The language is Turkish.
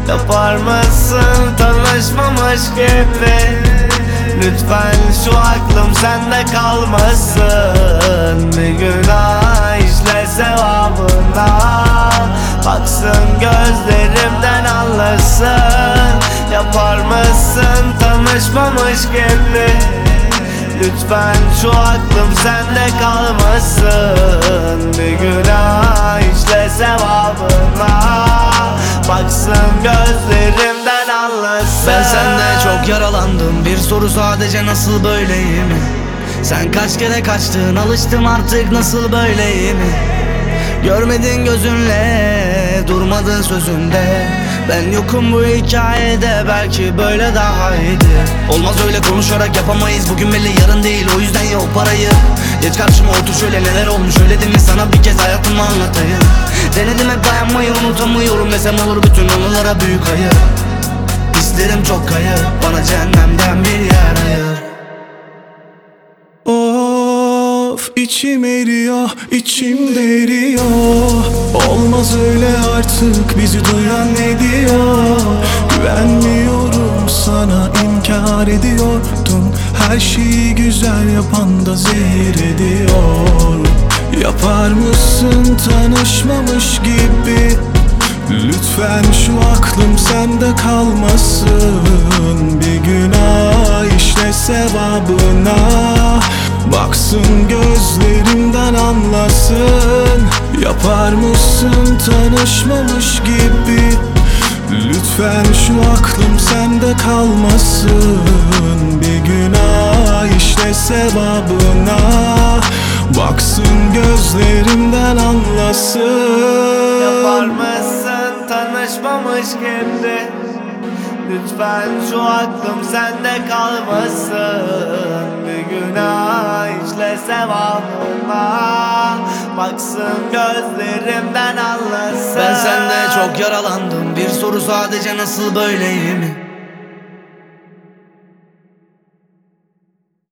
Yapar mısın tanışmamış gibi? Lütfen şu aklım sende kalmasın. Bir günah işle sevabına, baksın gözlerimden anlasın. Yapar mısın tanışmamış gibi? Lütfen şu aklım sende kalmasın. Bir günah işle sevabına, baksın gözlerimden anlasın. Ben sende çok yaralandım, bir soru sadece nasıl böyleyim? Sen kaç kere kaçtın, alıştım artık nasıl böyleyim? Görmedin gözünle, durmadın sözünde. Ben yokum bu hikayede, belki böyle daha iyiydi. Olmaz öyle konuşarak yapamayız, bugün belli yarın değil, o yüzden ya o parayı. Geç karşıma otur, şöyle neler olmuş öyle mi sana bir kez hayatımı anlatayım. Denedim hep dayanmayı, unutamıyorum desem olur, bütün anılara büyük hayır. Hislerim çok kayıp, bana cehennemden bir yer ayır. Of, içim eriyor, içim eriyor. Olmaz öyle artık, bizi duyan ne diyor? Güvenmiyorum sana, inkar ediyordun. Her şeyi güzel yapan da zehir ediyor. Yapar mısın tanışmamış gibi? Lütfen şu aklım sende kalmasın. Bir günah işle sevabına, baksın gözlerimden anlasın. Yapar mısın tanışmamış gibi? Lütfen şu aklım sende kalmasın. Bir günah işle sevabına, baksın gözlerimden anlasın. Yapar mısın tanışmamış gibi? Lütfen şu aklım sende kalmasın. Bir günah işle sevabına, baksın gözlerimden anlasın. Ben sende çok yaralandım, bir soru sadece nasıl böyleyim?